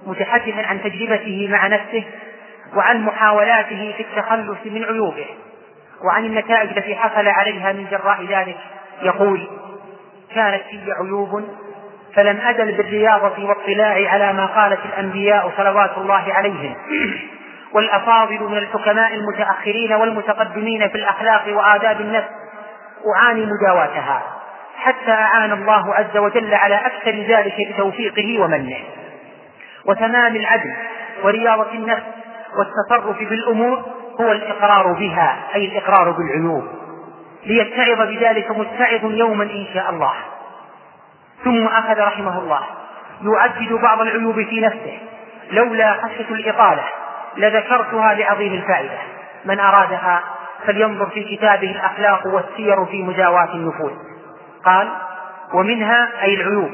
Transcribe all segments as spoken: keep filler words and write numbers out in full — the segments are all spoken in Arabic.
متحدثا عن تجربته مع نفسه وعن محاولاته في التخلص من عيوبه وعن النتائج التي حصل عليها من جراء ذلك، يقول: كانت في عيوب فلم أزل بالرياضة والاطلاع على ما قالت الأنبياء صلوات الله عليهم والأفاضل من الحكماء المتأخرين والمتقدمين في الأخلاق وآداب النفس، أعاني مداواتها حتى أعان الله عز وجل على أكثر ذلك بتوفيقه ومنه وتمام العدل ورياضة النفس والتصرف بالأمور هو الإقرار بها، أي الإقرار بالعيوب، ليتعظ بذلك متعظ يوما إن شاء الله. ثم أخذ رحمه الله يعدد بعض العيوب في نفسه، لولا خشية الإطالة لذكرتها لعظيم الفائدة، من أرادها فلينظر في كتابه الأخلاق والسير في مداواة النفوس. قال: ومنها أي العيوب: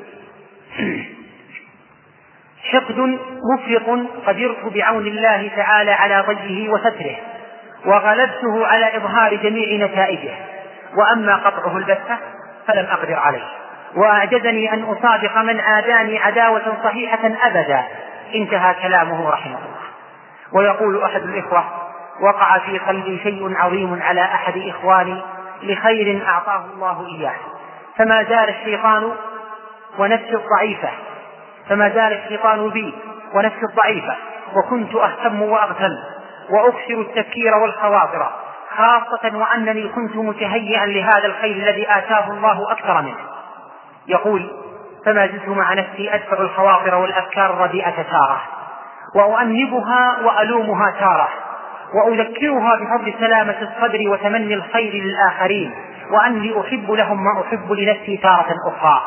حقد مفرط قدرت بعون الله تعالى على ضيه وستره وغلبته على إظهار جميع نتائجه، وأما قطعه البتة فلم أقدر عليه، وأعجزني أن أصادق من عاداني عداوة صحيحة أبدا. انتهى كلامه رحمه الله. ويقول أحد الإخوة: وقع في قلبي شيء عظيم على أحد إخواني لخير أعطاه الله إياه، فما زال الشيطان ونفسي الضعيفة فما زال الشيطان بي ونفسي الضعيفة وكنت أهتم وأغتم وأكثر التفكير والخواطر، خاصة وأنني كنت متهيئا لهذا الخير الذي آتاه الله أكثر منه. يقول: فما زلت مع نفسي أدفع الخواطر والأفكار الرديئة تارة، وأؤنبها وألومها تارة، وأذكرها بفضل سلامة الصدر وتمني الخير للآخرين، وأني أحب لهم ما أحب لنفسي تارة أخرى،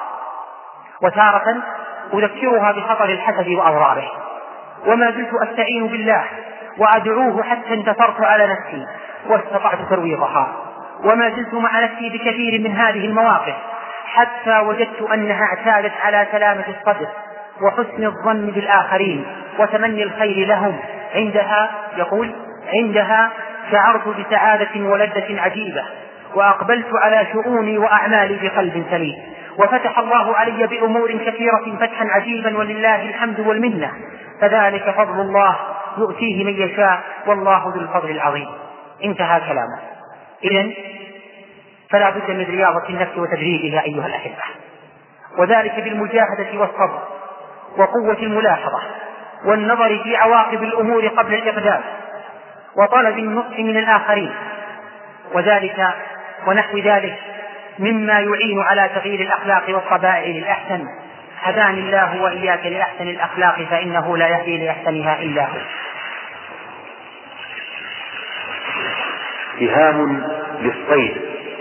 وتارة أذكرها بخطر الحسد وأضراره. وما زلت أستعين بالله وأدعوه حتى انتصرت على نفسي واستطعت ترويضها. وما زلت مع نفسي بكثير من هذه المواقف حتى وجدت أنها اعتادت على سلامة الصدر وحسن الظن بالآخرين وتمني الخير لهم. عندها يقول: عندها شعرت بسعادة ولذة عجيبة، وأقبلت على شؤوني وأعمالي بقلب سليم، وفتح الله علي بأمور كثيرة فتحا عجيبا، ولله الحمد والمنة، فذلك فضل الله يؤتيه من يشاء، والله ذو الفضل العظيم. انتهى كلامه. إذن فلا بد من رياضة النفس وتدريبها أيها الأحبة، وذلك بالمجاهدة والصبر وقوة الملاحظة والنظر في عواقب الأمور قبل الإقدام وطلب النصح من الآخرين، وذلك ونحو ذلك مما يعين على تغيير الأخلاق والطبائع للأحسن. هداني الله وإياك لأحسن الأخلاق، فإنه لا يهدي لأحسنها إلا هو. سهام للصيد،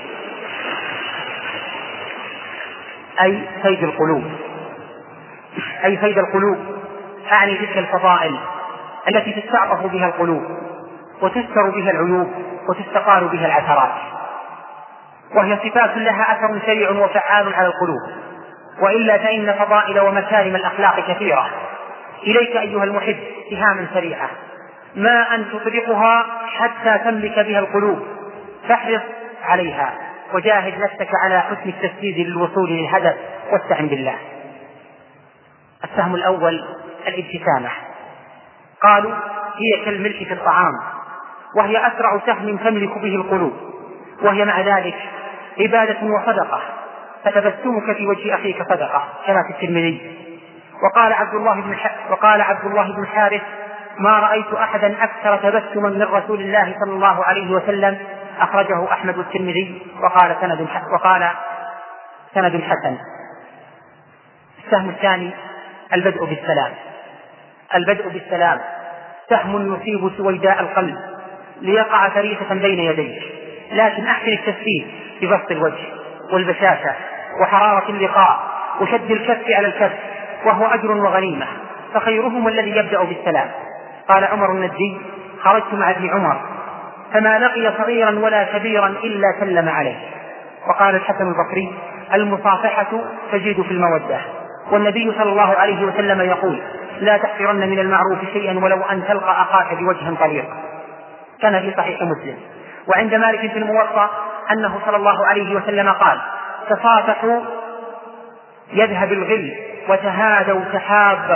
أي صيد القلوب، أي صيد القلوب، أعني تلك الفضائل التي تستعطف بها القلوب وتستر بها العيوب وتستقار بها العثرات، وهي صفات لها أثر سريع وفعال على القلوب، وإلا فإن فضائل ومكارم الأخلاق كثيرة. إليك أيها المحب سهاما سريعة ما أن تطلقها حتى تملك بها القلوب، فاحرص عليها وجاهد نفسك على حسن التسديد للوصول للهدف، واستعن بالله. السهم الأول الابتسامة. قالوا هي كالملح في الطعام، وهي أسرع سهم تملك به القلوب، وهي مع ذلك عبادة وصدقة، فتبسمك في وجه أخيك صدقة، كما في الترمذي. وقال عبد الله بن وقال عبد الله بن الحارث: ما رأيت أحدا أكثر تبسما من رسول الله صلى الله عليه وسلم. أخرجه أحمد والترمذي وقال سند وقال سند حسن. السهم الثاني البدء بالسلام. البدء بالسلام سهم يصيب سويداء القلب ليقع فريسة بين يديك، لكن أحسن التسديد ببسط الوجه والبشاشة وحرارة اللقاء وشد الكف على الكف، وهو أجر وغنيمة، فخيرهم الذي يبدأ بالسلام. قال عمر النجي: خرجت مع ابن عمر فما لقي صغيرا ولا كبيرا إلا سلم عليه. وقال الحسن البصري: المصافحة تزيد في المودة. والنبي صلى الله عليه وسلم يقول: لا تحقرن من المعروف شيئا ولو أن تلقى أخاك بوجه طليق، كان في صحيح مسلم. وعند مالك في الموطأ أنه صلى الله عليه وسلم قال: تصافحوا يذهب الغل، وتهادوا تحابوا،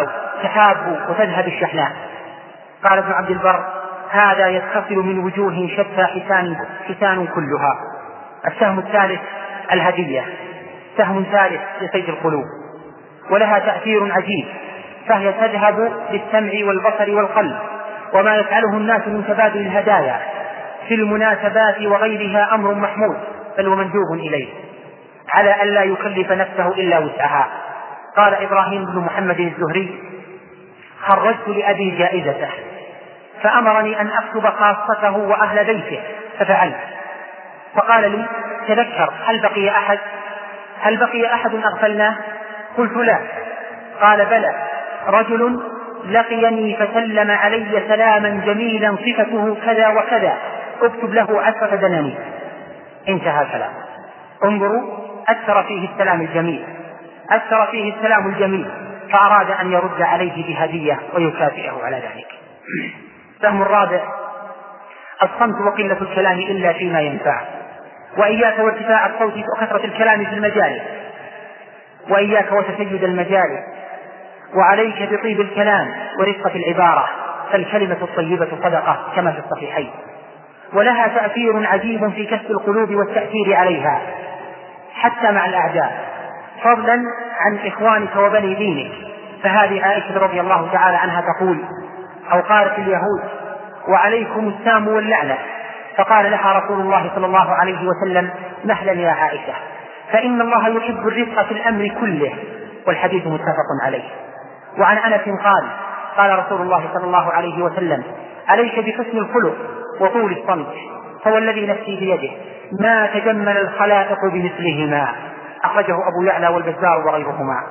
التحاب وتذهب الشحناء. قال ابن عبد البر: هذا يتصل من وجوه شتى حسان, حسان كلها. السهم الثالث الهدية، سهم ثالث لصيد القلوب، ولها تأثير عجيب، فهي تذهب بالسمع والبصر والقلب، وما يفعله الناس من تبادل الهدايا في المناسبات وغيرها أمر محمود بل ومندوب إليه، على أن لا يكلف نفسه إلا وسعها. قال إبراهيم بن محمد الزهري: خرجت لأبي جائزته فأمرني أن أكتب خاصته وأهل بيته ففعلت، فقال لي: تذكر هل بقي أحد هل بقي أحد أغفلناه؟ قلت: لا. قال: بلى، رجل لقيني فسلم علي سلاما جميلا صفته كذا وكذا، اكتب له عشرة دنانير. انتهى الكلام. انظروا، أثر فيه السلام الجميل أثر فيه السلام الجميل فأراد أن يرد عليه بهدية ويكافئه على ذلك. السهم الرابع الصمت وقلة الكلام إلا فيما ينفع. وإياك وارتفاع الصوت وكثرة الكلام في المجالس، وإياك وتسيد المجالس، وعليك بطيب الكلام ورفقة العبارة، فالكلمة الطيبة صدقة كما في الصحيحين، ولها تأثير عجيب في كسب القلوب والتأثير عليها حتى مع الأعداء، فضلا عن إخوانك وبني دينك. فهذه عائشة رضي الله تعالى عنها تقول: أو قالت اليهود: وعليكم السام واللعنة. فقال لها رسول الله صلى الله عليه وسلم: مهلا يا عائشة، فإن الله يحب الرفق في الأمر كله. والحديث متفق عليه. وعن أنس قال: قال رسول الله صلى الله عليه وسلم: عليك بحسن الخلق وطول الصمت، فوالذي نفسي بيده ما تجمل الخلائق بمثلهما. أخرجه أبو يعلى والبزار وغيرهما.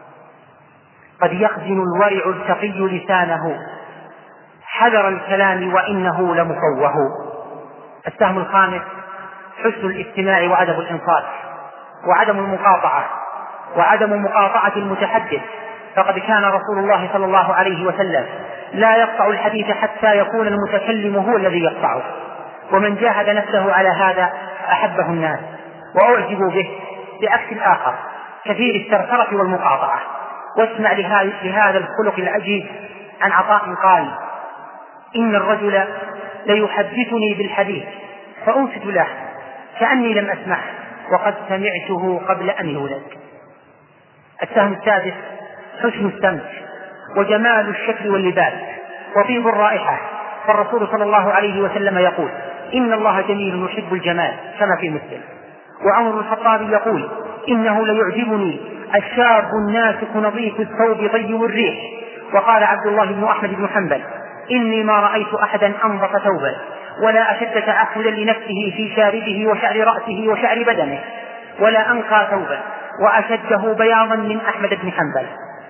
قد يخزن الورع التقي لسانه حذر الكلام وإنه لمفوه. السهم الخامس حسن الاستماع وأدب الإنصات، وعدم المقاطعة وعدم مقاطعة المتحدث، فقد كان رسول الله صلى الله عليه وسلم لا يقطع الحديث حتى يكون المتكلم هو الذي يقطعه، ومن جاهد نفسه على هذا أحبه الناس وأعجبوا به، بعكس الآخر كثير الثرثرة والمقاطعة. واسمع لهذا الخلق العجيب عن عطاء قال: إن الرجل ليحدثني بالحديث فأنصت له كأني لم أسمعه وقد سمعته قبل أن يولد. السهم السادس حسن السمت وجمال الشكل واللباس وطيب الرائحة، فالرسول صلى الله عليه وسلم يقول: إن الله جميل يحب الجمال، كما في مسلم. وعمر بن الخطاب يقول: إنه ليعجبني الشاب الناسك نظيف الثوب طيب الريح. وقال عبد الله بن أحمد بن حنبل: إني ما رأيت أحدا أنظف ثوبا ولا أشد تعهدا لنفسه في شاربه وشعر رأسه وشعر بدنه، ولا أنقى ثوبا وأشده بياضا من أحمد بن حنبل.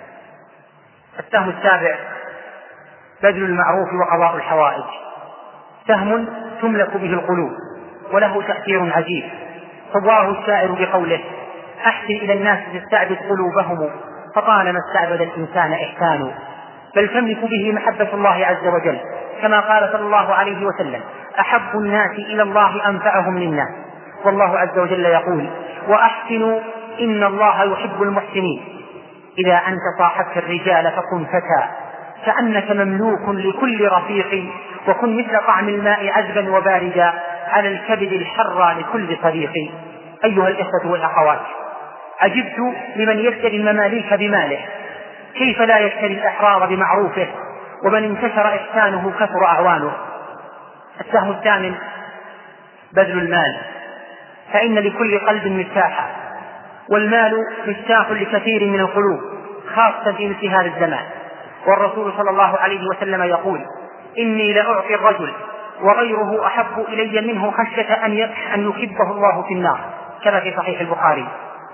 السهم السابع بذل المعروف وقضاء الحوائج، سهم تملك به القلوب وله تأثير عجيب. صواه الشاعر بقوله: أحسن إلى الناس تستعبد قلوبهم فطالما استعبد الإنسان إحسان، بل تملك به محبة الله عز وجل، كما قال صلى الله عليه وسلم: أحب الناس إلى الله أنفعهم للناس. والله عز وجل يقول: وأحسنوا إن الله يحب المحسنين. إذا أنت صاحبت الرجال فكن فتى كأنك مملوك لكل رفيق، وكن مثل طعم الماء عذبا وباردا على الكبد الحر لكل صديق. أيها الإخوة والأخوات، عجبت لمن يشتري المماليك بماله، كيف لا يشتري الأحرار بمعروفه؟ ومن انتشر إحسانه كثر أعوانه. السهم الثامن بذل المال، فإن لكل قلب مفتاحا، والمال مفتاح لكثير من القلوب، خاصة في مثل هذا الزمان. والرسول صلى الله عليه وسلم يقول: إني لأعطي الرجل وغيره أحب إلي منه خشية أن يحبه الله في النار، كما في صحيح البخاري.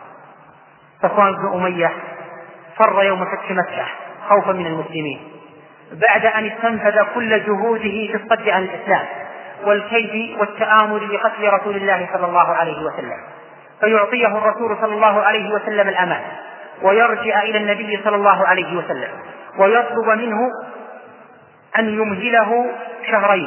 صفوان بن أمية فر يوم فتح مكة خوفا من المسلمين، بعد أن استنفذ كل جهوده في الصد عن الإسلام والكيد والتآمل لقتل رسول الله صلى الله عليه وسلم، فيعطيه الرسول صلى الله عليه وسلم الأمان، ويرجع إلى النبي صلى الله عليه وسلم ويطلب منه أن يمهله شهرين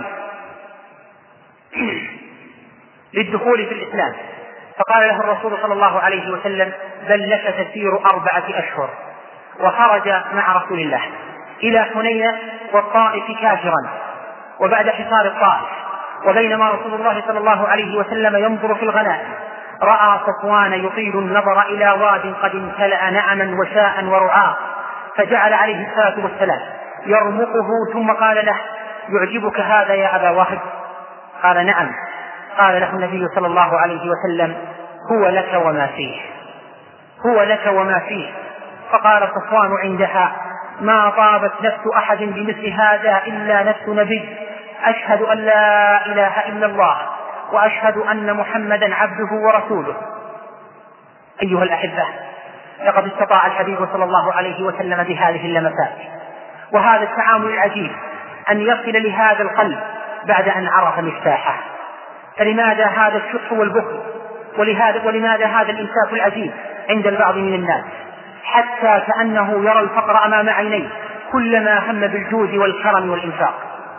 للدخول في الإسلام. فقال له الرسول صلى الله عليه وسلم: بل لك تسير أربعة أشهر. وخرج مع رسول الله إلى حنين والطائف كافرا وبعد حصار الطائف. وبينما رسول الله صلى الله عليه وسلم ينظر في الغنائم رأى صفوان يطيل النظر إلى واد قد امتلأ نعما وشاء ورعاة، فجعل عليه الصلاة والسلام يرمقه ثم قال له: يعجبك هذا يا أبا وهب؟ قال: نعم. قال له النبي صلى الله عليه وسلم: هو لك وما فيه، هو لك وما فيه. فقال صفوان عندها: ما طابت نفس أحد بمثل هذا إلا نفس نبي، أشهد أن لا إله إلا الله وأشهد أن محمدا عبده ورسوله. أيها الأحبة، لقد استطاع الحبيب صلى الله عليه وسلم بهذه اللمسات وهذا التعامل العجيب أن يصل لهذا القلب بعد أن عرف مفتاحه. فلماذا هذا الشح والبخل؟ ولهذا ولماذا هذا الإمساك العجيب عند البعض من الناس حتى كأنه يرى الفقر أمام عينيه كلما هم بالجود والكرم والإنفاق؟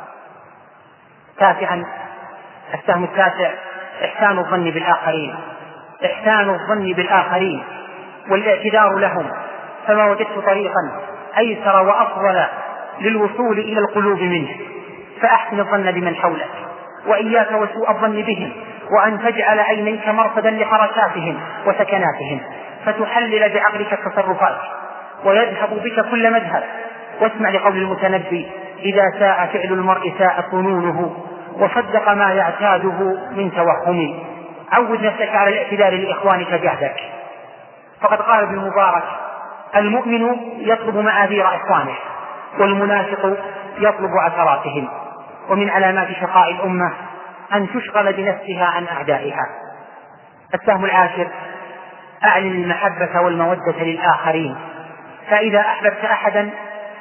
تاسعا، السهم التاسع: إحسان الظن بالآخرين، إحسان الظن بالآخرين والاعتذار لهم. فما وجدت طريقا أيسر وأفضل للوصول إلى القلوب منه، فأحسن الظن بمن حولك وإياك وسوء الظن بهم، وأن تجعل عينيك مرصدا لحركاتهم وسكناتهم، فتحلل بعقلك التصرفات ويذهب بك كل مذهب. واسمع لقول المتنبي: إذا ساء فعل المرء ساء ظنونه وصدق ما يعتاده من توهم. عود نفسك على الاعتذار لإخوانك جهدك. فقد قال ابن المبارك: المؤمن يطلب معاذير إخوانه والمنافق يطلب عثراتهم. ومن علامات شقاء الأمة أن تشغل بنفسها عن أعدائها. السهم العاشر: أعلن المحبة والمودة للآخرين، فإذا أحببت أحدا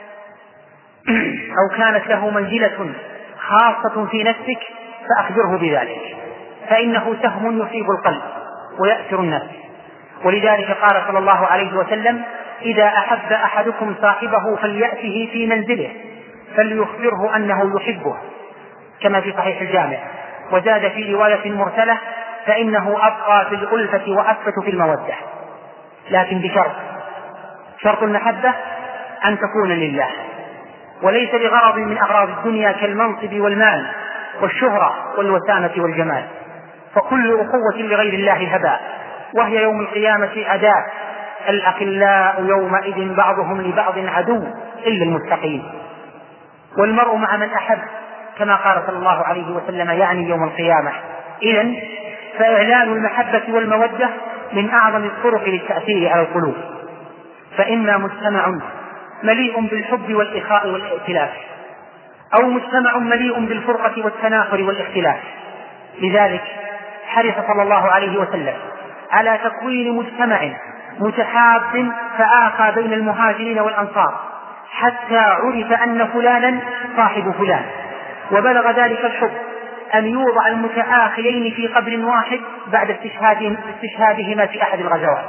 أو كانت له منزلة خاصة في نفسك فأخبره بذلك، فإنه سهم يصيب القلب ويأثر النفس. ولذلك قال صلى الله عليه وسلم: إذا أحب أحدكم صاحبه فليأته في منزله فليخبره أنه يحبه، كما في صحيح الجامع. وزاد في رواية مرسلة: فإنه أبقى في الألفة وأثبت في المودة، لكن بشرط، شرط المحبة أن تكون لله وليس لغرض من أغراض الدنيا كالمنصب والمال والشهرة والوسامة والجمال، فكل أخوة لغير الله هباء، وهي يوم القيامة عداء. الأخلاء يومئذ بعضهم لبعض عدو إلا المتقين. والمرء مع من أحب، كما قال صلى الله عليه وسلم، يعني يوم القيامة. إذن فإعلان المحبة والمودة من أعظم الطرق للتأثير على القلوب، فإما مجتمع مليء بالحب والإخاء والائتلاف، أو مجتمع مليء بالفرقة والتنافر والاختلاف. لذلك حرص صلى الله عليه وسلم على تكوين مجتمع متحاب فآخى بين المهاجرين والأنصار حتى عرف أن فلانا صاحب فلان، وبلغ ذلك الحب أن يوضع المتآخيين في قبر واحد بعد استشهادهما في أحد الغزوات.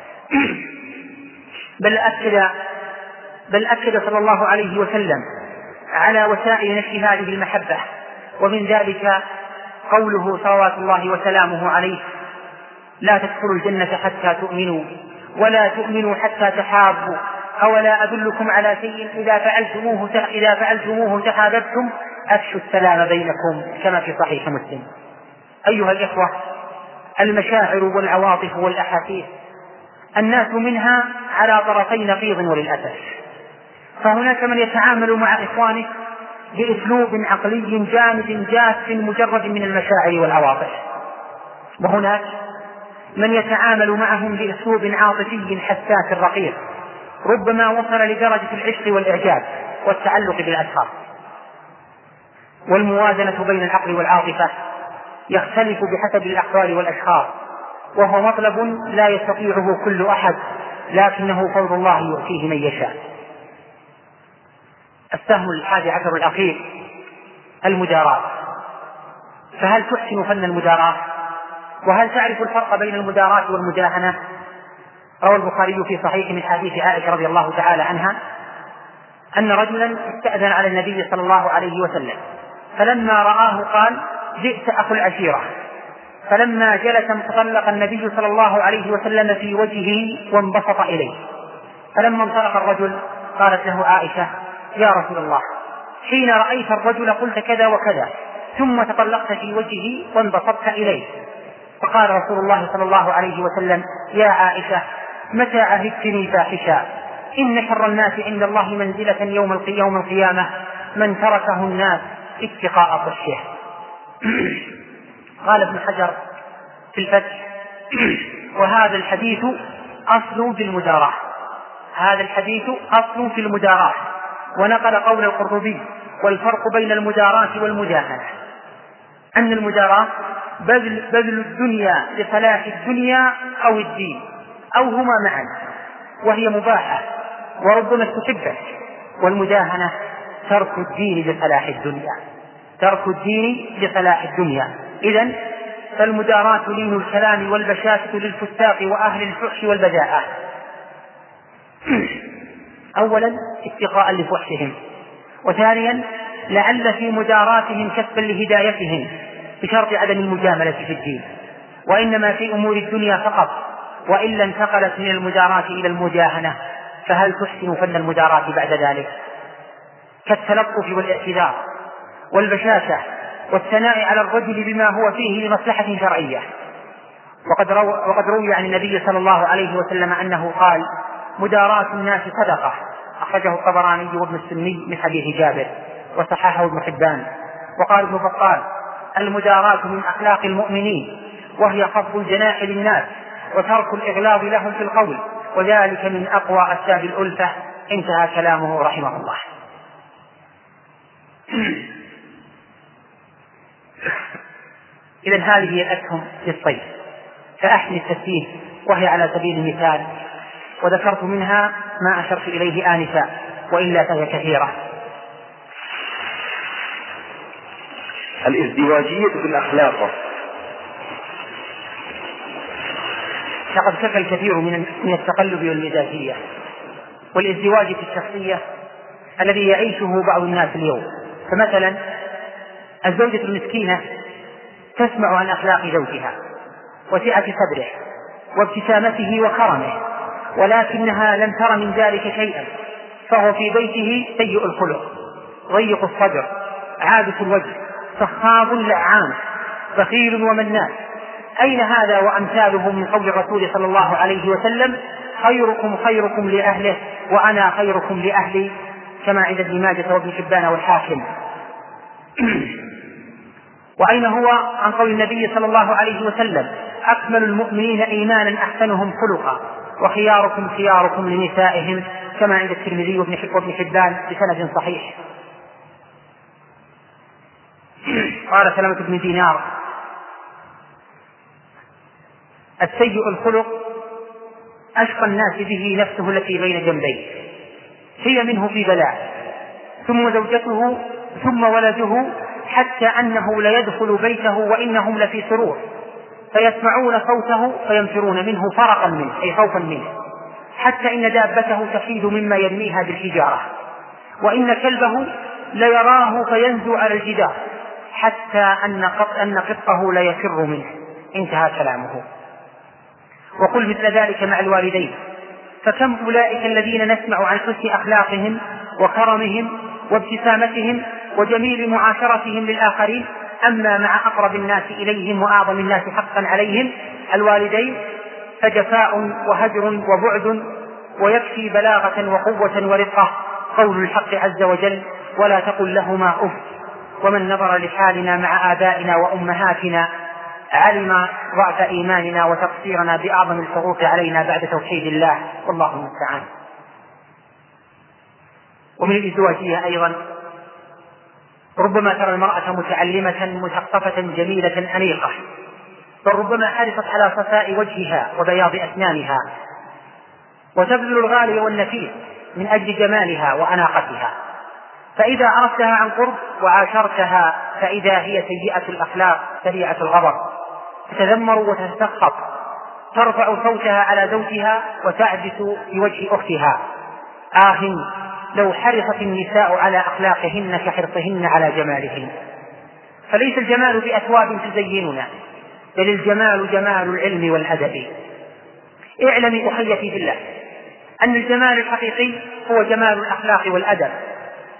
بل أكد, بل أكد صلى الله عليه وسلم على وسائل نشر هذه المحبة، ومن ذلك قوله صلوات الله وسلامه عليه: لا تدخلوا الجنة حتى تؤمنوا ولا تؤمنوا حتى تحابوا، أولا أدلكم على شيء إذا فعلتموه إذا فعلتموه تحاببتم أفشوا السلام بينكم، كما في صحيح مسلم. أيها الإخوة، المشاعر والعواطف والأحاسيس الناس منها على طرفي نقيض وللأسف، فهناك من يتعامل مع إخوانه بأسلوب عقلي جامد جاف مجرد من المشاعر والعواطف، وهناك من يتعامل معهم بأسلوب عاطفي حساس رقيق ربما وصل لدرجة العشق والإعجاب والتعلق بالأشخاص. والموازنة بين العقل والعاطفة يختلف بحسب الأحوال والأشخاص، وهو مطلب لا يستطيعه كل أحد، لكنه فضل الله يؤتيه من يشاء. السهم الحادي عشر الأخير: المداراة. فهل تحسن فن المداراة؟ وهل تعرف الفرق بين المداراة والمداهنة؟ روى البخاري في صحيح من حديث عائشة رضي الله تعالى عنها أن رجلا استأذن على النبي صلى الله عليه وسلم، فلما رآه قال: جئت أخو العشيرة. فلما جلس تطلق النبي صلى الله عليه وسلم في وجهه وانبسط إليه. فلما انطلق الرجل قالت له عائشة: يا رسول الله حين رأيت الرجل قلت كذا وكذا ثم تطلقت في وجهه وانبسطت إليه. فقال رسول الله صلى الله عليه وسلم يا عائشة متى عهدتني فاحشا؟ إن شر الناس عند الله منزلة يوم القيامة من تركه الناس اتقاء طشه. قال ابن حجر في الفتح وهذا الحديث أصل في المداراة، هذا الحديث أصل في المداراة. ونقل قول القرطبي والفرق بين المداراة والمداهنة أن المداراة بذل, بذل الدنيا لصلاح الدنيا أو الدين أو هما معا وهي مباحة وربما استحبت، والمداهنة ترك الدين لصلاح الدنيا، ترك الدين لصلاح الدنيا. إذن فالمداراة لين الكلام والبشاشة للفساق وأهل الفحش والبذاءة. أولا اتقاء لفحشهم، وثانيا لعل في مداراتهم كسبا لهدايتهم بشرط عدم المجاملة في الدين، وإنما في أمور الدنيا فقط، وإلا انتقلت من المداراة إلى المداهنة فهل تحسن فن المداراة بعد ذلك؟ كالتلطف والاعتذار والبشاشة والثناء على الرجل بما هو فيه لمصلحة شرعية. وقد, رو وقد روي عن النبي صلى الله عليه وسلم أنه قال مداراة الناس صدقة، أخرجه الطبراني وابن السني من حديث جابر وصححه ابن حبان. وقال ابن بطال المداراة من أخلاق المؤمنين وهي خفض الجناح للناس وترك الإغلاظ لهم في القول، وذلك من أقوى أسباب الألفة. انتهى كلامه رحمه الله. إذن هذه هي الأسهم للصيد، فأحسن التسبيح وهي على سبيل المثال، وذكرت منها ما أشرت إليه آنفا وإلا فهي كثيرة. الازدواجية في الأخلاق. لقد كفى الكثير من التقلب والمزاجية والازدواج في الشخصية الذي يعيشه بعض الناس اليوم. فمثلا الزوجة المسكينة تسمع عن أخلاق زوجها وسعة صدره وابتسامته وكرمه، ولكنها لم تر من ذلك شيئا، فهو في بيته سيء الخلق ضيق الصدر عابس الوجه صخاب لعان بخيل ومنان. أين هذا وأمثاله من قول الرسول صلى الله عليه وسلم خيركم خيركم لأهله وأنا خيركم لأهلي، كما عند ابن ماجه وابن حبان والحاكم. وأين هو عن قول النبي صلى الله عليه وسلم أكمل المؤمنين إيمانا أحسنهم خلقا وخياركم خياركم لنسائهم، كما عند الترمذي وابن حبان بسند صحيح. قال سلمة بن دينار السيء الخلق أشقى الناس به نفسه التي بين جنبيه، هي منه في بلاء، ثم زوجته ثم ولده، حتى أنه ليدخل بيته وإنهم لفي سرور فيسمعون صوته فينفرون منه فرقا منه أي خوفا منه، حتى إن دابته تحيد مما يرميها بالحجارة، وإن كلبه ليراه فينزو على الجدار، حتى أن قطه ليفر منه. انتهى كلامه. وقل مثل ذلك مع الوالدين، فكم أولئك الذين نسمع عن حسن أخلاقهم وكرمهم وابتسامتهم وجميل معاشرتهم للآخرين، أما مع أقرب الناس إليهم وأعظم الناس حقا عليهم الوالدين فجفاء وهجر وبعد، ويكفي بلاغة وقوة ورقة قول الحق عز وجل ولا تقل لهما أف. ومن نظر لحالنا مع آبائنا وأمهاتنا علم ضعف إيماننا وتقصيرنا بأعظم الحقوق علينا بعد توحيد الله، والله المستعان. ومن الازدواجية أيضا ربما ترى المرأة متعلمة مثقفة جميلة أنيقة، بل ربما حرصت على صفاء وجهها وبياض أسنانها وتبذل الغالي والنفيس من أجل جمالها وأناقتها، فإذا عرفتها عن قرب وعاشرتها فإذا هي سيئة الأخلاق سريعة الغضب، تتذمر وتتسخط، ترفع صوتها على زوجها وتعبث بوجه أختها. آه لو حرصت النساء على أخلاقهن كحرصهن على جمالهن. فليس الجمال بأثواب تزيننا، بل الجمال جمال العلم والأدب. اعلمي أخيتي بالله أن الجمال الحقيقي هو جمال الأخلاق والأدب،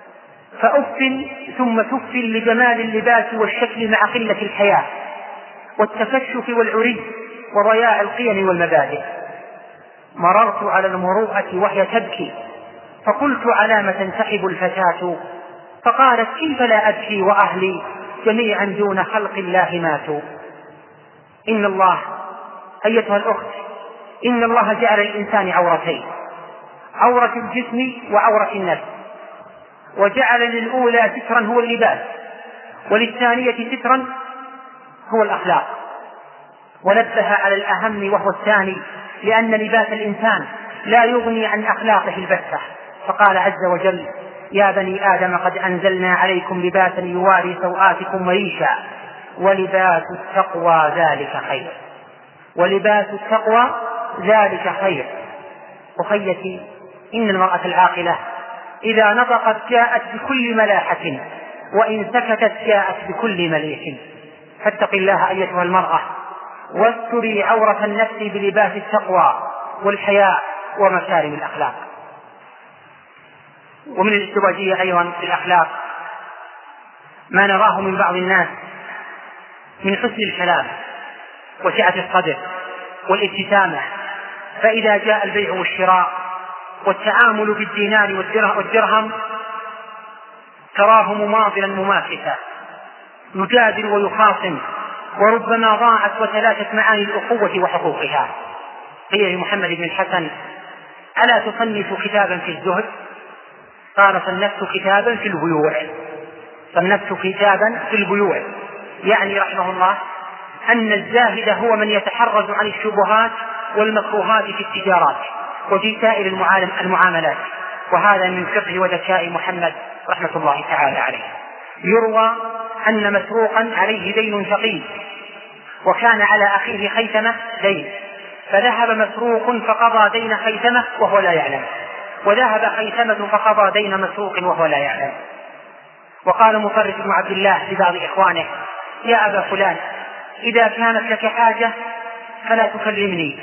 فأف ثم تف لجمال اللباس والشكل مع قلة الحياء والتفشف والعري وضياع القيم والمبادئ. مررت على المروءة وهي تبكي فقلت على ما تنسحب الفتاة؟ فقالت كيف لا أبكي وأهلي جميعا دون خلق الله ماتوا. إن الله أيتها الأخت إن الله جعل الإنسان عورتين، عورة الجسم وعورة النفس، وجعل للأولى سترا هو اللباس وللثانية سترا هو الأخلاق، ونبه على الأهم وهو الثاني لأن لباس الإنسان لا يغني عن أخلاقه البتة. فقال عز وجل يا بني آدم قد أنزلنا عليكم لباسا يواري سوآتكم وريشا ولباس التقوى ذلك خير، ولباس التقوى ذلك خير. أخيتي إن المرأة العاقلة إذا نطقت جاءت بكل ملاحة وإن سكتت جاءت بكل مليح. فاتق الله أيتها المرأة واستري عورة النفس بلباس التقوى والحياء ومكارم الأخلاق. ومن الازدواجية أيضا في الأخلاق ما نراه من بعض الناس من حسن الكلام وسعة الصدر والابتسامة، فإذا جاء البيع والشراء والتعامل بالدينار والدرهم تراه مماطلا مماكسا يجادل ويخاصم، وربما ضاعت وتلاشت معاني الأخوة وحقوقها. قيل لمحمد بن الحسن ألا تصنف كتابا في الزهد؟ قال صنفت كتابا في البيوع، صنفت كتابا في البيوع، يعني رحمه الله أن الزاهد هو من يتحرز عن الشبهات والمكروهات في التجارات وفي سائر المعاملات. وهذا من فقه وذكاء محمد رحمة الله تعالى عليه. يروى أن مسروقا عليه دين ثقيل وكان على أخيه خيثمة دين، فذهب مسروق فقضى دين خيثمة وهو لا يعلم، وذهب خيثمة فقضى دين مسروق وهو لا يعلم. وقال مفرج بن عبد الله لبعض إخوانه يا أبا فلان إذا كانت لك حاجة فلا تكلمني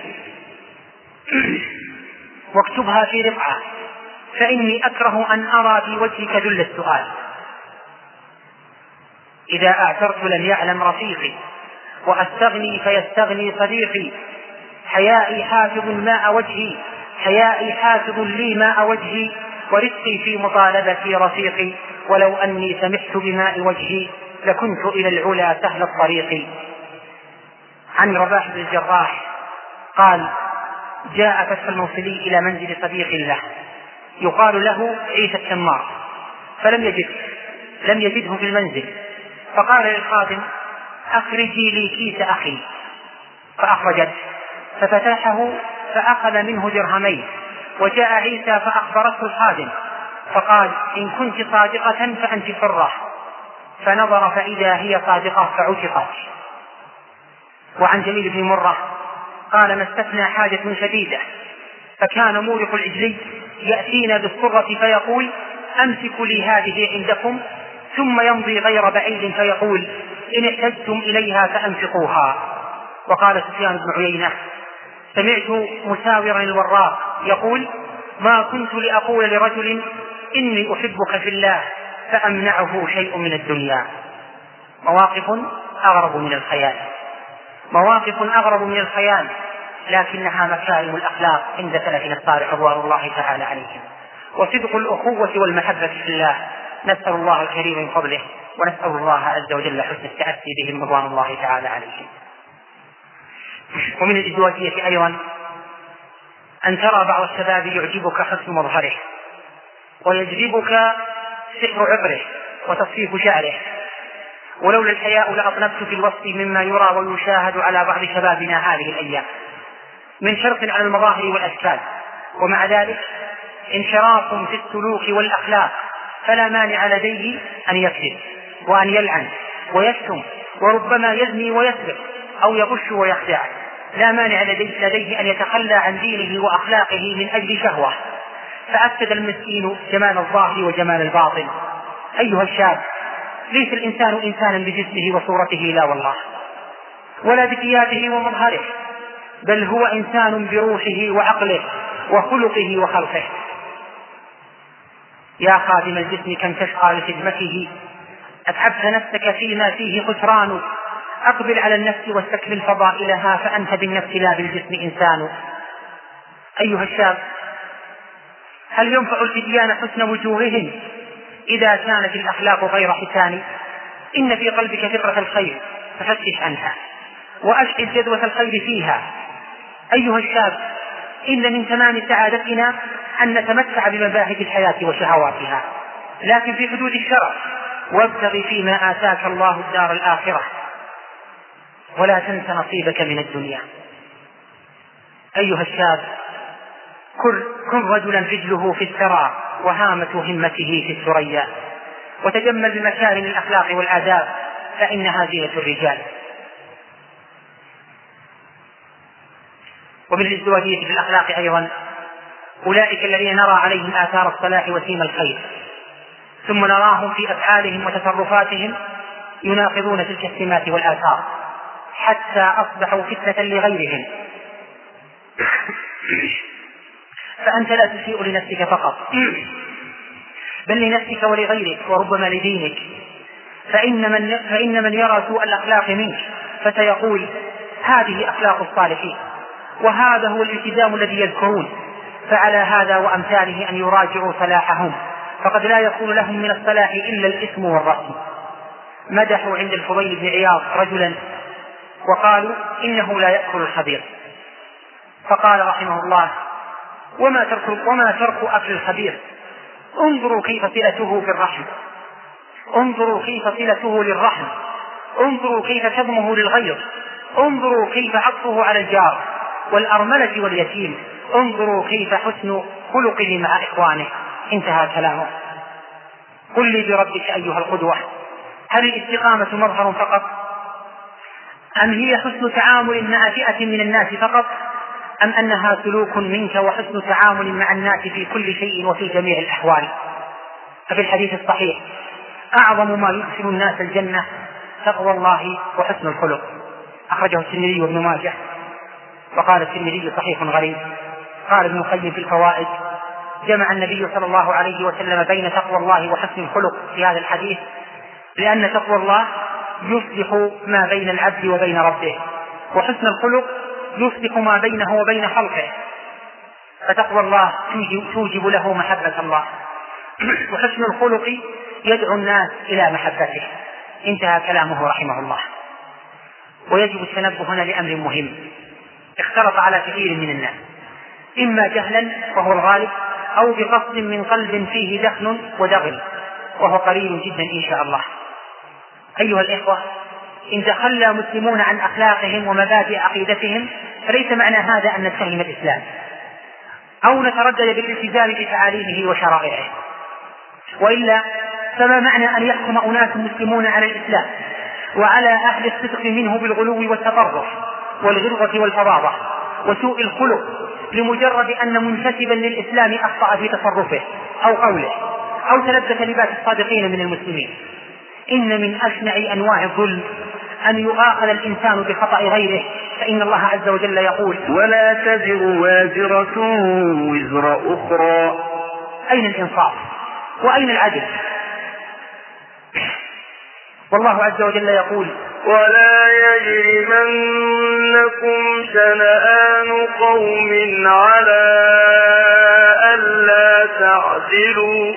واكتبها في رقعة فإني أكره أن أرى في وجهك ذل السؤال. إذا أعترت لم يعلم رفيقي وأستغني فيستغني صديقي، حيائي حافظ ماء وجهي، حيائي حافظ لي ماء وجهي، ورزقي في مطالبتي رفيقي، ولو أني سمحت بماء وجهي لكنت إلى العلا سهل الطريق. عن رباح بن الجراح قال جاء فتح الموصلي إلى منزل صديق له يقال له عيسى التمار فلم يجد لم يجده في المنزل، فقال للخادم أخرجي لي كيس أخي، فأخرجت ففتحه فأخذ منه درهمين، وجاء عيسى فأخبرته الخادم فقال إن كنت صادقة فأنت حرة، فنظر فإذا هي صادقة فعتقت. وعن جميل بن مرة قال ما استثنى حاجة شديدة فكان مورق العجلي يأتينا بالصرة فيقول أمسك لي هذه عندكم، ثم يمضي غير بعيد فيقول إن احتجتم إليها فأنفقوها. وقال سفيان بن عيينة سمعت مساورا الوراق يقول ما كنت لأقول لرجل إني أحبك في الله فأمنعه شيء من الدنيا. مواقف أغرب من الخيال، مواقف أغرب من الخيال، لكنها مكارم الأخلاق عند سلفنا الصالح رضوان الله تعالى عليهم، وصدق الأخوة والمحبة في الله. نسأل الله الكريم من فضله ونسأل الله عز وجل حسن التأسي بهم رضوان الله تعالى عليهم. ومن الازدواجية أيضا أن ترى بعض الشباب يعجبك حسن مظهره ويجذبك سحر عبره وتصفيف شعره، ولولا الحياء لأطنبت في الوصف مما يرى ويشاهد على بعض شبابنا هذه الأيام من شرط على المظاهر والأشكال، ومع ذلك انحراف في السلوك والأخلاق، فلا مانع لديه أن يكذب وأن يلعن ويشتم وربما يزني ويسرق أو يغش ويخدع، لا مانع لديه, لديه أن يتخلى عن دينه وأخلاقه من أجل شهوة، فأفسد المسكين جمال الظاهر وجمال الباطن. أيها الشاب ليس الإنسان إنسانا بجسمه وصورته لا والله، ولا بثيابه ومظهره، بل هو إنسان بروحه وعقله وخلقه وخلقه. يا خادم الجسم كم تشقى لخدمته، أتعبت نفسك فيما فيه خسران، أقبل على النفس واستكمل فضائلها، فأنت بالنفس لا بالجسم إنسان. أيها الشاب، هل ينفع الفتيان حسن وجوههم إذا كانت الأخلاق غير حسان؟ إن في قلبك فطرة الخير ففتش عنها وأشعل جدوة الخير فيها. أيها الشاب، إن من تمام سعادتنا أن نتمتع بمباهج الحياة وشهواتها، لكن في حدود الشرع، وابتغ فيما آتاك الله الدار الآخرة ولا تنس نصيبك من الدنيا. أيها الشاب، كن رجلا رجله في الثرى وهامة همته في الثريا، وتجمل بمكارم الأخلاق والآداب فإنها زينة الرجال. ومن الازدواجية في الأخلاق أيضا أولئك الذين نرى عليهم آثار الصلاح وسيم الخير، ثم نراهم في أفعالهم وتصرفاتهم يناقضون تلك السمات والآثار حتى أصبحوا فتنة لغيرهم. فأنت لا تسيء لنفسك فقط، بل لنفسك ولغيرك وربما لدينك، فإن من, فإن من يرى سوء الأخلاق منك فسيقول هذه أخلاق الصالحين، وهذا هو الالتزام الذي يذكرون. فعلى هذا وأمثاله أن يراجعوا صلاحهم، فقد لا يكون لهم من الصلاح إلا الإثم والرسم. مدحوا عند الفضيل بن عياض رجلا وقالوا إنه لا يأكل الخبير، فقال رحمه الله وما ترك, وما ترك أكل الخبير، انظروا كيف صلته بالرحم، انظروا كيف صلته للرحم، انظروا كيف كظمه للغيظ، انظروا كيف عطفه على الجار والأرملة واليتيم، انظروا كيف حسن خلقه مع إخوانه. انتهى كلامه. قل لي بربك أيها القدوة، هل الاستقامة مظهر فقط، أم هي حسن تعامل مع فئة من الناس فقط، أم أنها سلوك منك وحسن تعامل مع الناس في كل شيء وفي جميع الأحوال؟ ففي الحديث الصحيح أعظم ما يدخل الناس الجنة تقوى الله وحسن الخلق، أخرجه الترمذي وابن ماجه، وقال الترمذي صحيح غريب. قال ابن القيم في الفوائد جمع النبي صلى الله عليه وسلم بين تقوى الله وحسن الخلق في هذا الحديث، لأن تقوى الله يصلح ما بين العبد وبين ربه، وحسن الخلق يصلح ما بينه وبين خلقه، فتقوى الله توجب له محبة الله، وحسن الخلق يدعو الناس إلى محبته. انتهى كلامه رحمه الله. ويجب التنبه هنا لأمر مهم اختلط على كثير من الناس، إما جهلا وهو الغالب، أو بقصد من قلب فيه دخن ودغل وهو قليل جدا إن شاء الله. أيها الإخوة، إن تخلى مسلمون عن أخلاقهم ومبادئ عقيدتهم فليس معنى هذا أن نتهم الإسلام أو نتردد بالالتزام بتعاليمه وشرائعه، وإلا فما معنى أن يحكم أناس مسلمون على الإسلام وعلى أهل الصدق منه بالغلو والتطرف والغلظة والفظاظة وسوء الخلق لمجرد أن منتسبا للإسلام أخطأ في تصرفه أو قوله أو تلبس لباس الصادقين من المسلمين؟ إن من أشنع أنواع الظلم أن يؤاخذ الإنسان بخطأ غيره، فإن الله عز وجل يقول ولا تزر وازرة وزر أخرى. أين الإنصاف وأين العدل؟ والله عز وجل يقول ولا يجرمنكم شنآن قوم على ألا تعدلوا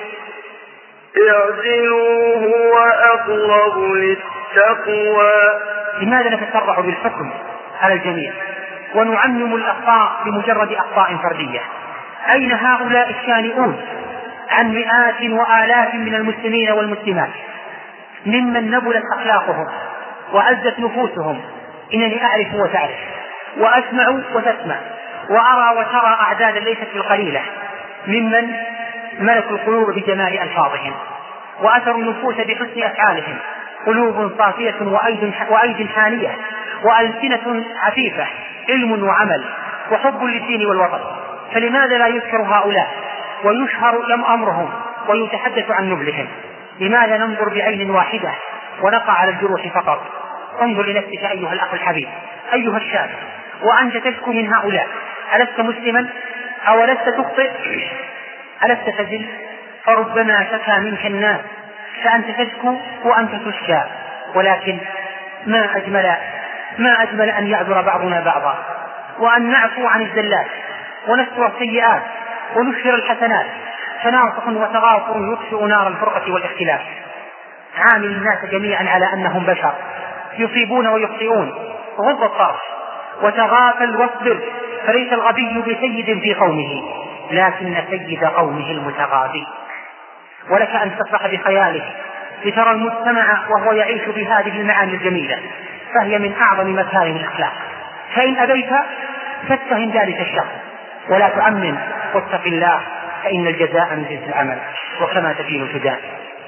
اعدلوا هو أقرب للتقوى. لماذا نتسرع بالحكم على الجميع ونعمم الأخطاء بمجرد أخطاء فردية؟ أين هؤلاء الشانئون عن مئات وآلاف من المسلمين والمسلمات ممن نبلت أخلاقهم وعزت نفوسهم؟ إنني أعرف وتعرف وأسمع وتسمع وأرى وترى أعدادا ليست بالقليلة ممن ملكوا القلوب بجمال ألفاظهم وأثروا النفوس بحسن أفعالهم، قلوب صافية وأيد, وأيد حانية وألسنة عفيفة، علم وعمل وحب للدين والوطن. فلماذا لا يذكر هؤلاء ويشهر لم أمرهم ويتحدث عن نبلهم؟ لماذا ننظر بعين واحدة ونقع على الجروح فقط؟ انظر لنفسك أيها الأخ الحبيب، أيها الشاب، وأنت تشكو من هؤلاء، ألست مسلما أو لست تخطئ؟ ألست تزل فربما شكى منك الناس فأنت تشكو وأنت تشكى، ولكن ما أجمل ما أجمل أن يعذر بعضنا بعضا، وأن نعفو عن الزلات ونستر السيئات ونشر الحسنات، تناصح وتغافر يطفئ نار الفرقة والاختلاف. عامل الناس جميعا على أنهم بشر يصيبون ويخطئون، غض الطرف وتغافل واصبر، فليس الغبي بسيد في قومه لكن سيد قومه المتغابي. ولك أن تسرح بخيالك لترى المجتمع وهو يعيش بهذه المعاني الجميلة، فهي من أعظم مكارم الأخلاق. فإن أبيت فاتهم ذلك الشخص ولا تؤمن، واتق الله فإن الجزاء من جنس العمل، وكما تدين تدان.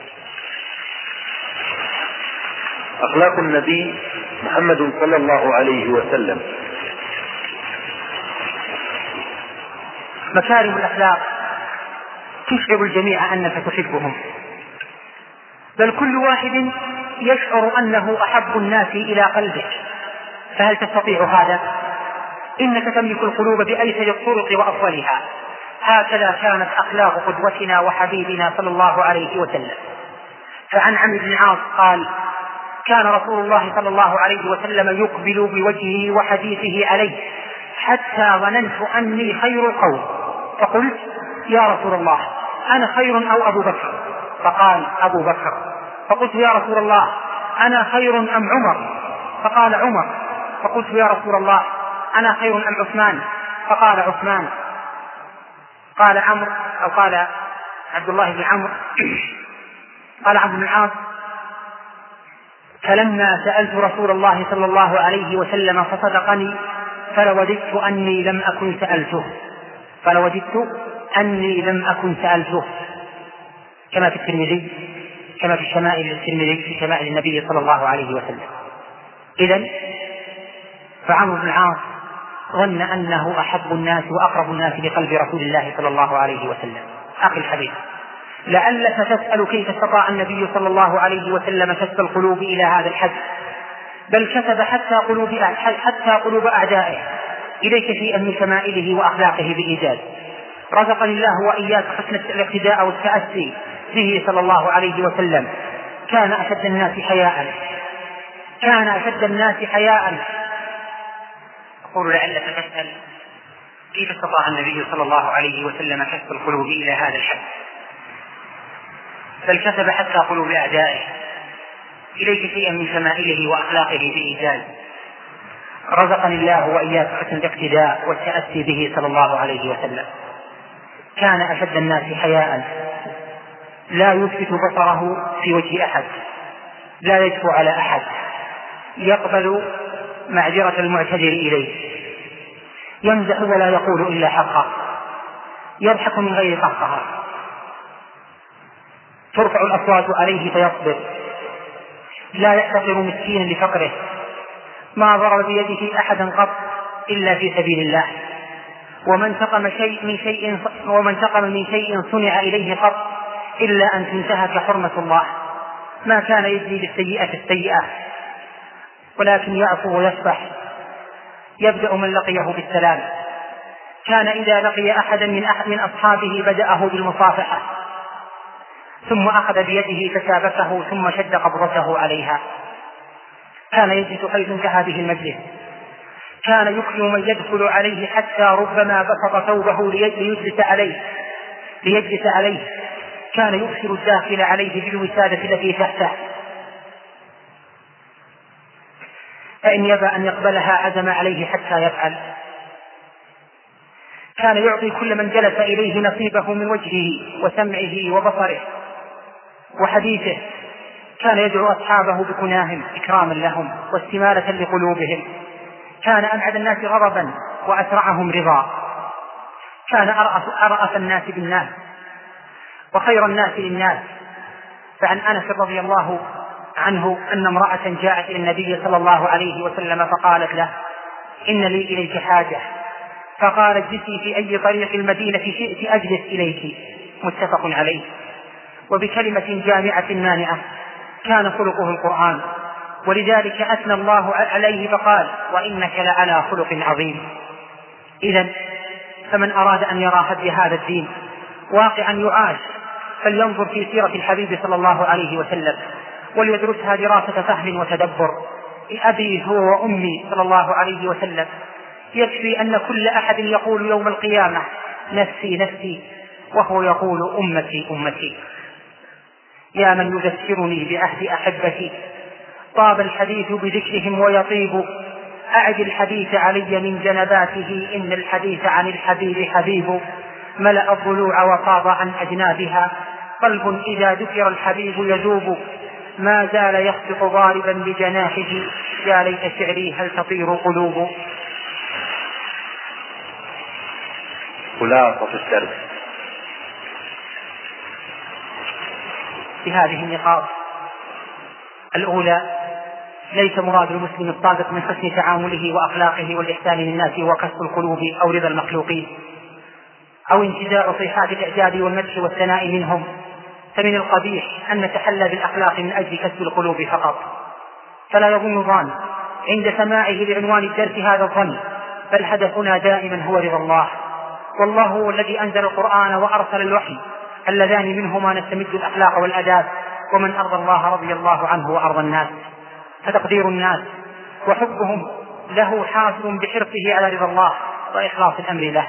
أخلاق النبي محمد صلى الله عليه وسلم. مكارم الأخلاق تشعر الجميع أنك تحبهم، بل كل واحد يشعر أنه أحب الناس إلى قلبك، فهل تستطيع هذا؟ إنك تملك القلوب بأيسر الطرق وأفضلها. هكذا كانت أخلاق قدوتنا وحبيبنا صلى الله عليه وسلم. فعن عمرو بن العاص قال: كان رسول الله صلى الله عليه وسلم يقبل بوجهه وحديثه عليه حتى ظننت أني خير القوم، فقلت: يا رسول الله أنا خير أو أبو بكر؟ فقال: أبو بكر. فقلت: يا رسول الله أنا خير أم عمر؟ فقال: عمر. فقلت: يا رسول الله أنا خير أم عثمان؟ فقال: عثمان. قال عمرو أو قال عبد الله بن عمرو قال عبد بن العاص: فلما سألت رسول الله صلى الله عليه وسلم فصدقني فلوددت أني لم أكن سألته فلوددت أني لم أكن سألته كما في الترمذي كما في الشمائل الترمذي في شمائل النبي صلى الله عليه وسلم. إذن فعمرو بن العاص ظن أنه أحب الناس وأقرب الناس لقلب رسول الله صلى الله عليه وسلم. أخي الحبيب، لعلك تسأل كيف استطاع النبي صلى الله عليه وسلم كسب القلوب إلى هذا الحد، بل كسب حتى قلوب حتى قلوب أعدائه إليك شيئا من شمائله وأخلاقه بإيجاز. رزقني الله وإياك حسن الاقتداء والتأسي به صلى الله عليه وسلم. كان أشد الناس حياء كان أشد الناس حياء أقول لعلك تسأل كيف استطاع النبي صلى الله عليه وسلم كسب القلوب إلى هذا الحد، بل كسب حتى قلوب أعدائه إليك شيئا من شمائله وأخلاقه بإيجاز. رزقني الله وإياك حسن الاقتداء والتأسي به صلى الله عليه وسلم. كان أشد الناس حياء لا يثبت بصره في وجه أحد، لا يجفو على أحد، يقبل معذرة المعتذر إليه، يمزح ولا يقول إلا حقه، يضحك من غير قهقه، ترفع الأصوات عليه فيصبر، لا يحتقر مسكينا لفقره، ما ضرب بيده أحدا قط إلا في سبيل الله، ومن انتقم شيء من شيء ومن انتقم من شيء صنع إليه قط إلا أن تنتهك حرمة الله. ما كان يجري بالسيئة السيئة ولكن يعفو ويصفح. يبدأ من لقيه بالسلام. كان إذا لقي أحدا من أحد من أصحابه بدأه بالمصافحة، ثم أخذ بيده فشابكه ثم شد قبضته عليها. كان يجلس حيث انتهى به المجلس. كان يكرم من يدخل عليه حتى ربما بسط ثوبه ليجلس عليه ليجلس عليه كان يبشر الداخل عليه بالوسادة التي تحته، فإن يبى أن يقبلها عزم عليه حتى يفعل. كان يعطي كل من جلس إليه نصيبه من وجهه وسمعه وبصره وحديثه. كان يدعو أصحابه بكناهم إكراما لهم واستمالة لقلوبهم. كان أبعد الناس غضبا وأسرعهم رضا. كان أرأف الناس بالناس وخير الناس للناس. فعن أنس رضي الله عنه أن امرأة جاءت إلى النبي صلى الله عليه وسلم فقالت له: إن لي إليك حاجة. فقال: اجلسي في أي طريق المدينة شئت أجلس إليك. متفق عليه. وبكلمة جامعة مانعة. كان خلقه القرآن، ولذلك أثنى الله عليه فقال: وإنك لعلى خلق عظيم. إذن فمن أراد أن يرى هدي هذا الدين واقعا يعاش فلينظر في سيرة الحبيب صلى الله عليه وسلم وليدرسها دراسة فهم وتدبر. أبي هو وأمي صلى الله عليه وسلم. يكفي أن كل أحد يقول يوم القيامة نفسي نفسي وهو يقول أمتي أمتي. يا من يذكرني بعهد أحبتي طاب الحديث بذكرهم ويطيب. أعد الحديث علي من جنباته إن الحديث عن الحبيب حبيب. ملأ الضلوع وطاب عن أجنابها قلب إذا ذكر الحبيب يذوب. ما زال يخفق ضاربا بجناحه يا ليت شعري هل تطير قلوب. خلاصة السرد في هذه النقاط الأولى: ليس مراد المسلم الصادق من حسن تعامله وأخلاقه والإحسان للناس هو كسب القلوب أو رضا المخلوقين أو انتزاع صيحات الإعجاب والمدح والثناء منهم، فمن القبيح أن نتحلى بالأخلاق من أجل كسب القلوب فقط. فلا يظن ظان عند سماعه بعنوان الدرس هذا الظن، بل هدفنا دائما هو رضا الله. والله هو الذي أنزل القرآن وأرسل الوحي اللذان منهما نستمد الأخلاق والأداب، ومن أرضى الله رضي الله عنه وأرضى الناس. فتقدير الناس وحبهم له حاصل بحرصه على رضا الله وإخلاص الأمر له.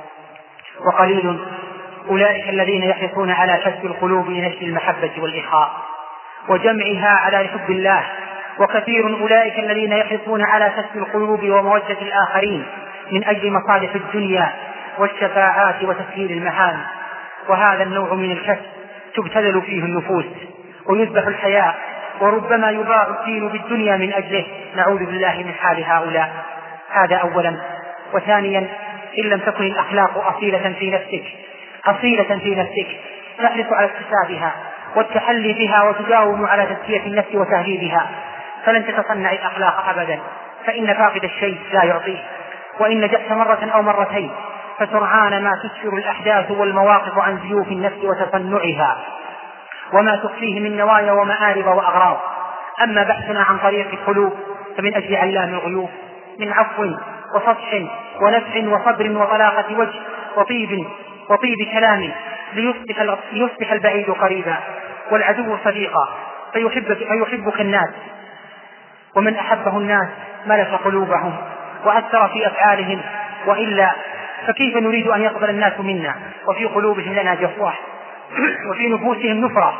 وقليل أولئك الذين يحرصون على كسب القلوب لنشر المحبة والإخاء وجمعها على حب الله، وكثير أولئك الذين يحرصون على كسب القلوب ومودة الآخرين من أجل مصالح الدنيا والشفاعات وتسهيل المهام. وهذا النوع من الكسب تبتذل فيه النفوس ويذبح الحياء، وربما يباع الدين بالدنيا من أجله. نعوذ بالله من حال هؤلاء. هذا أولا. وثانيا: إن لم تكن الأخلاق أصيلة في نفسك أصيلة في نفسك تحرص على اكتسابها والتحلي بها وتداوم على تزكية النفس وتهذيبها، فلن تتصنع الأخلاق أبدا، فإن فاقد الشيء لا يعطيه. وإن نجحت مرة أو مرتين فسرعان ما تسفر الأحداث والمواقف عن زيوف النفس وتصنعها وما تخفيه من نوايا ومآرب وأغراض. أما بحثنا عن طريق القلوب فمن أجل علام الغيوب من عفو وصفح ونفع وصبر وطلاقة وجه وطيب وطيب كلام ليصبح, ليصبح البعيد قريبا والعدو صديقا فيحبك, فيحبك الناس. ومن أحبه الناس ملك قلوبهم وأثر في أفعالهم، وإلا فكيف نريد أن يقبل الناس منا وفي قلوبهم لنا جفوة وفي نفوسهم نفرة.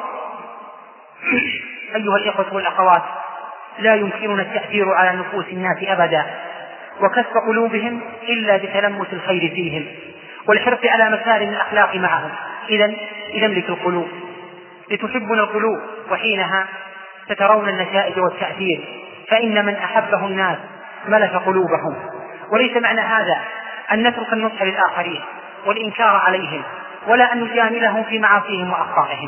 أيها الإخوة والأخوات، لا يمكننا التأثير على نفوس الناس أبدا وكسب قلوبهم إلا بتلمس الخير فيهم والحرص على مكارم الأخلاق معهم. إذن نملك القلوب لتحبنا القلوب، وحينها سترون النتائج والتأثير، فإن من أحبه الناس ملك قلوبهم. وليس معنى هذا أن نترك النصح للآخرين والإنكار عليهم ولا أن نجاملهم في معاصيهم وأخطائهم.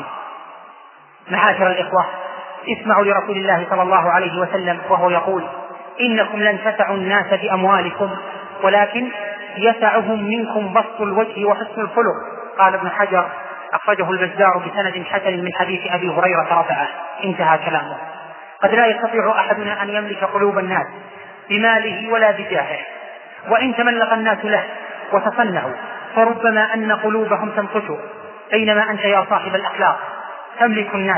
معاشر الإخوة، اسمعوا لرسول الله صلى الله عليه وسلم وهو يقول: إنكم لن تسعوا الناس بأموالكم ولكن يسعهم منكم بسط الوجه وحسن الخلق. قال ابن حجر: أخرجه البزار بسند حسن من حديث أبي هريرة رفعه. انتهى كلامه. قد لا يستطيع أحدنا أن يملك قلوب الناس بماله ولا بجاهه، وإن تملق الناس له وتصنعوا فربما أن قلوبهم تنقش، بينما أنت يا صاحب الأخلاق تملك الناس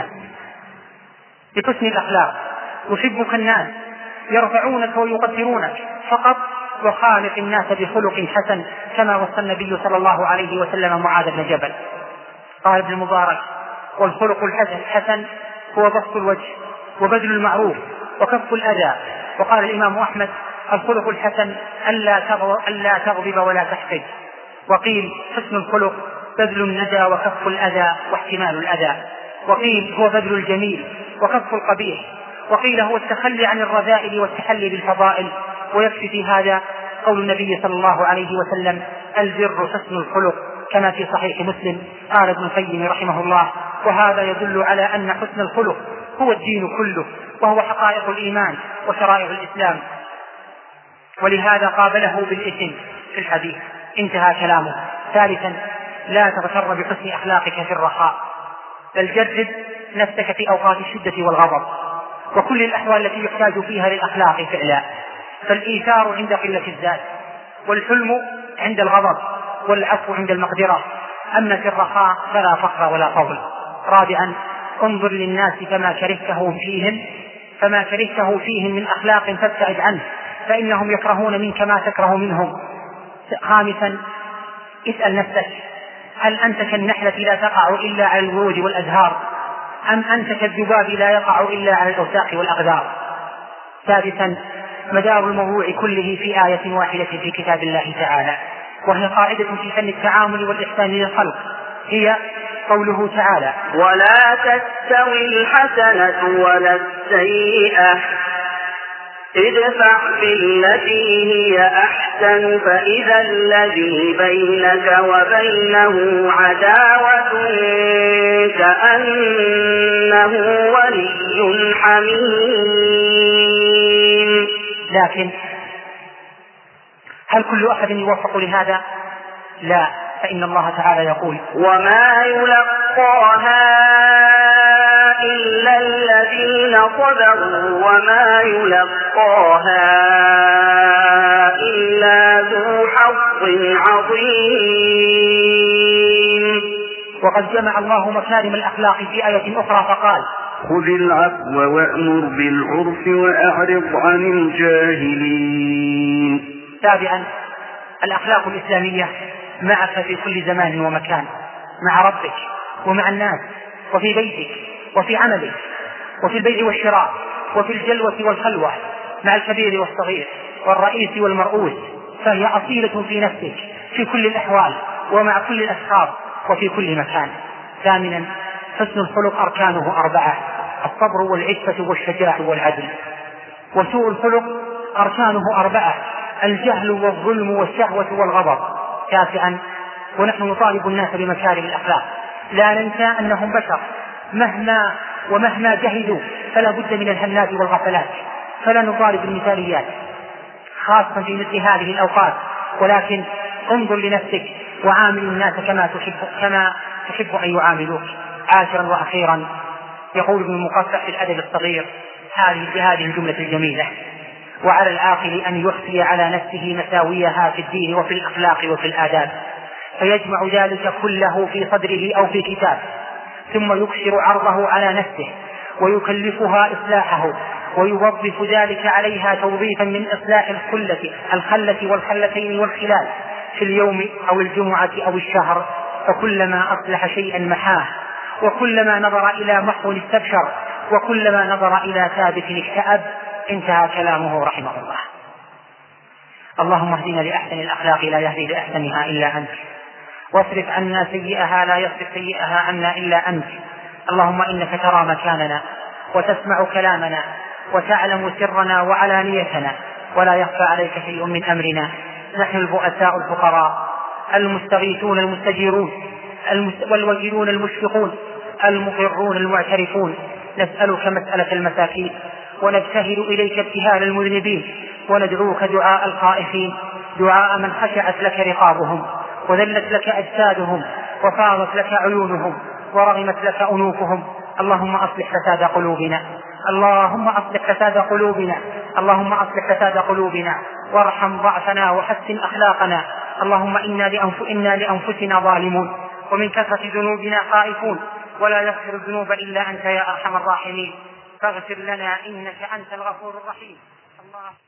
بحسن الأخلاق، يحبك الناس، يرفعونك ويقدرونك فقط، وخالق الناس بخلق حسن كما وصى النبي صلى الله عليه وسلم معاذ بن جبل. قال ابن المبارك: والخلق الحسن هو بسط الوجه وبذل المعروف وكف الأذى. وقال الإمام أحمد: الخلق الحسن ألا تغضب ولا تحقد. وقيل: حسن الخلق بذل الندى وكف الأذى واحتمال الأذى. وقيل: هو بذل الجميل وكف القبيح. وقيل: هو التخلي عن الرذائل والتحلي بالفضائل. ويكفي في هذا قول النبي صلى الله عليه وسلم: البر حسن الخلق، كما في صحيح مسلم. قال ابن القيم رحمه الله: وهذا يدل على أن حسن الخلق هو الدين كله، وهو حقائق الإيمان وشرائع الإسلام، ولهذا قابله بالإثم في الحديث. انتهى كلامه. ثالثا: لا تغتر بحسن أخلاقك في الرخاء، بل جرد نفسك في أوقات الشدة والغضب وكل الأحوال التي يحتاج فيها للأخلاق فعلا. فالإيثار عند قلة الذات، والحلم عند الغضب، والعفو عند المقدرة. أما في الرخاء فلا فقر ولا فضل. رابعا انظر للناس فما كرهته فيهم فما كرهته فيهم من أخلاق فابتعد عنه فإنهم يكرهون منك ما تكره منهم. خامسا اسأل نفسك هل أنت كالنحلة لا تقع إلا على الورود والأزهار أم أنت كالذباب لا يقع إلا على الأوساق والأغدار. سادسا مدار الموضوع كله في آية واحدة في كتاب الله تعالى، وهي قاعدة في فن التعامل والإحسان للخلق، هي قوله تعالى: ولا تستوي الحسنة ولا السيئة ادفع بالتي هي أحسن فإذا الذي بينك وبينه عداوة كأنه ولي حميم. لكن هل كل أحد يوفق لهذا؟ لا، فإن الله تعالى يقول: وما يلقاها إلا الذين صبروا وما يلقاها إلا ذو حظ عظيم. وقد جمع الله مكارم الأخلاق في آية أخرى فقال: خذ العفو وأمر بالعرف وأعرض عن الجاهلين. سابعا الأخلاق الإسلامية معك في كل زمان ومكان، مع ربك ومع الناس وفي بيتك وفي عملك وفي البيع والشراء وفي الجلوة والخلوة، مع الكبير والصغير والرئيس والمرؤوس، فهي أصيلة في نفسك في كل الأحوال ومع كل الأشخاص وفي كل مكان. ثامنا حسن الخلق أركانه أربعة: الصبر والعفة والشجاعة والعدل. وسوء الخلق أركانه أربعة: الجهل والظلم والشهوة والغضب. تاسعا ونحن نطالب الناس بمكارم الأخلاق، لا ننسى أنهم بشر مهما ومهما جهدوا فلا بد من الهنات والغفلات، فلا نطالب المثاليات خاصة في مثل هذه الأوقات، ولكن انظر لنفسك وعامل الناس كما تحب, كما تحب أن يعاملوك. عاشرا وأخيرا يقول ابن المقفع في الأدب الصغير هذه بهذه الجملة الجميلة: وعلى العاقل أن يخفي على نفسه مساويها في الدين وفي الأخلاق وفي الآداب، فيجمع ذلك كله في صدره أو في كتاب، ثم يكسر عرضه على نفسه ويكلفها إصلاحه، ويوظف ذلك عليها توظيفا من إصلاح الخلة الخلة والخلتين والخلال في اليوم أو الجمعة أو الشهر، فكلما أصلح شيئا محاه، وكلما نظر إلى محو استبشر، وكلما نظر إلى ثابت اكتئب. انتهى كلامه رحمه الله. اللهم اهدنا لأحسن الأخلاق لا يهدي لأحسنها إلا أنت، واصرف عنا سيئها لا يصرف سيئها عنا إلا أنت. اللهم إنك ترى مكاننا وتسمع كلامنا وتعلم سرنا وعلانيتنا، ولا يخفى عليك شيء من أمرنا. نحن البؤساء الفقراء المستغيثون المستجيرون والوجلون المشفقون المقرون المعترفون، نسألك مسألة المساكين، ونبتهل إليك ابتهال المذنبين، وندعوك دعاء الخائفين، دعاء من خشعت لك رقابهم وذلت لك أجسادهم وفاضت لك عيونهم ورغمت لك أنوفهم. اللهم أصلح فساد قلوبنا، اللهم أصلح فساد قلوبنا، اللهم أصلح فساد قلوبنا، وارحم ضعفنا وحسن أخلاقنا. اللهم إنا, لأنف... إنا لأنفسنا ظالمون، ومن كثرة ذنوبنا خائفون، ولا يغفر الذنوب إلا أنت يا أرحم الراحمين، فاغفر لنا إنك أنت الغفور الرحيم. الله